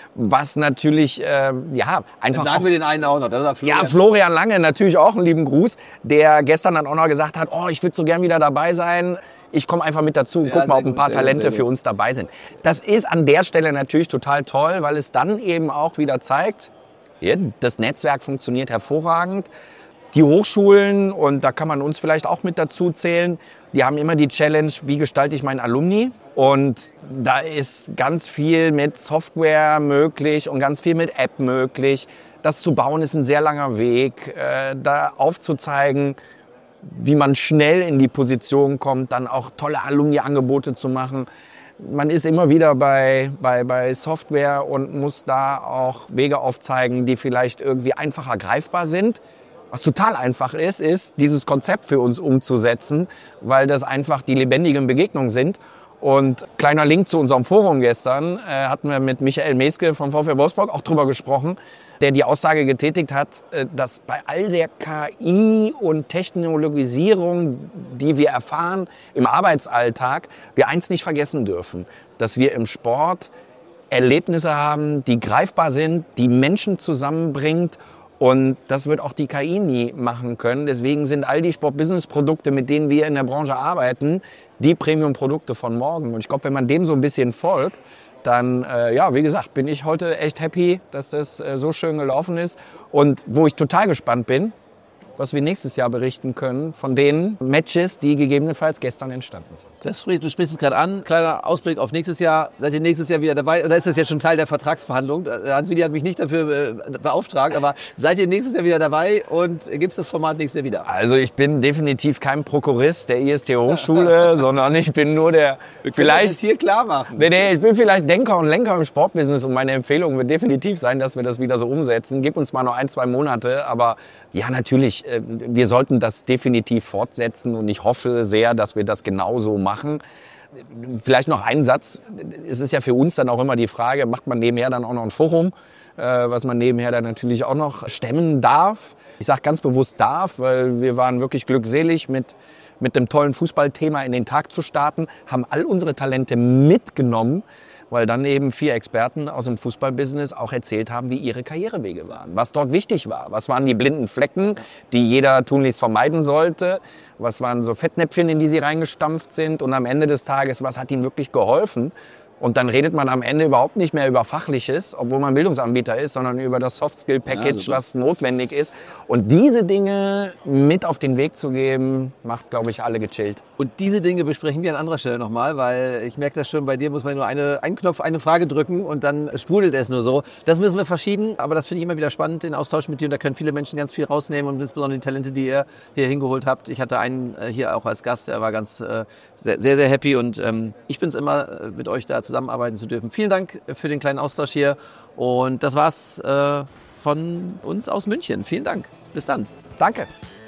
was natürlich, äh, ja, einfach Dann sagen auch, wir den einen auch noch. Das war Florian. ja, Florian Lange, natürlich auch einen lieben Gruß, der gestern dann auch noch gesagt hat, oh, ich würde so gern wieder dabei sein. Ich komme einfach mit dazu und Ja, guck mal, sehr ob ein gut, paar sehr gut, Talente sehr für gut. uns dabei sind. Das ist an der Stelle natürlich total toll, weil es dann eben auch wieder zeigt, ja, das Netzwerk funktioniert hervorragend. Die Hochschulen, und da kann man uns vielleicht auch mit dazu zählen, die haben immer die Challenge, wie gestalte ich meinen Alumni? Und da ist ganz viel mit Software möglich und ganz viel mit App möglich. Das zu bauen ist ein sehr langer Weg, äh, da aufzuzeigen, wie man schnell in die Position kommt, dann auch tolle Alumni-Angebote zu machen. Man ist immer wieder bei, bei, bei Software und muss da auch Wege aufzeigen, die vielleicht irgendwie einfacher greifbar sind. Was total einfach ist, ist, dieses Konzept für uns umzusetzen, weil das einfach die lebendigen Begegnungen sind. Und kleiner Link zu unserem Forum gestern, äh, hatten wir mit Michael Meske vom VfL Wolfsburg auch drüber gesprochen, der die Aussage getätigt hat, äh, dass bei all der K I und Technologisierung, die wir erfahren im Arbeitsalltag, wir eins nicht vergessen dürfen, dass wir im Sport Erlebnisse haben, die greifbar sind, die Menschen zusammenbringt. Und das wird auch die K I nie machen können. Deswegen sind all die Sport-Business-Produkte, mit denen wir in der Branche arbeiten, die Premium-Produkte von morgen. Und ich glaube, wenn man dem so ein bisschen folgt, dann, äh, ja, wie gesagt, bin ich heute echt happy, dass das äh, so schön gelaufen ist. Und wo ich total gespannt bin, was wir nächstes Jahr berichten können von den Matches, die gegebenenfalls gestern entstanden sind. Das, du sprichst es gerade an. Kleiner Ausblick auf nächstes Jahr. Seid ihr nächstes Jahr wieder dabei? Oder ist das ja schon Teil der Vertragsverhandlung? Hans-Willi hat mich nicht dafür beauftragt, aber seid ihr nächstes Jahr wieder dabei und gibt es das Format nächstes Jahr wieder? Also ich bin definitiv kein Prokurist der I S T Hochschule, sondern ich bin nur der, Wir können vielleicht das hier klar machen. Nee, nee, ich bin vielleicht Denker und Lenker im Sportbusiness und meine Empfehlung wird definitiv sein, dass wir das wieder so umsetzen. Gib uns mal noch ein, zwei Monate, aber ja, natürlich, wir sollten das definitiv fortsetzen und ich hoffe sehr, dass wir das genauso machen. Vielleicht noch einen Satz. Es ist ja für uns dann auch immer die Frage, macht man nebenher dann auch noch ein Forum, was man nebenher dann natürlich auch noch stemmen darf. Ich sage ganz bewusst darf, weil wir waren wirklich glückselig, mit, mit dem tollen Fußballthema in den Tag zu starten, haben all unsere Talente mitgenommen, weil dann eben vier Experten aus dem Fußballbusiness auch erzählt haben, wie ihre Karrierewege waren, was dort wichtig war. Was waren die blinden Flecken, die jeder tunlichst vermeiden sollte? Was waren so Fettnäpfchen, in die sie reingestampft sind? Und am Ende des Tages, was hat ihnen wirklich geholfen? Und dann redet man am Ende überhaupt nicht mehr über Fachliches, obwohl man Bildungsanbieter ist, sondern über das Soft-Skill-Package, Ja, was notwendig ist. Und diese Dinge mit auf den Weg zu geben, macht, glaube ich, alle gechillt. Und diese Dinge besprechen wir an anderer Stelle nochmal, weil ich merke das schon, bei dir muss man nur eine, einen Knopf, eine Frage drücken und dann sprudelt es nur so. Das müssen wir verschieben, aber das finde ich immer wieder spannend, den Austausch mit dir. Und da können viele Menschen ganz viel rausnehmen und insbesondere die Talente, die ihr hier hingeholt habt. Ich hatte einen hier auch als Gast, der war ganz äh, sehr, sehr, sehr happy und ähm, ich bin es immer, mit euch da zusammenarbeiten zu dürfen. Vielen Dank für den kleinen Austausch hier und das war's äh, von uns aus München. Vielen Dank. Bis dann. Danke.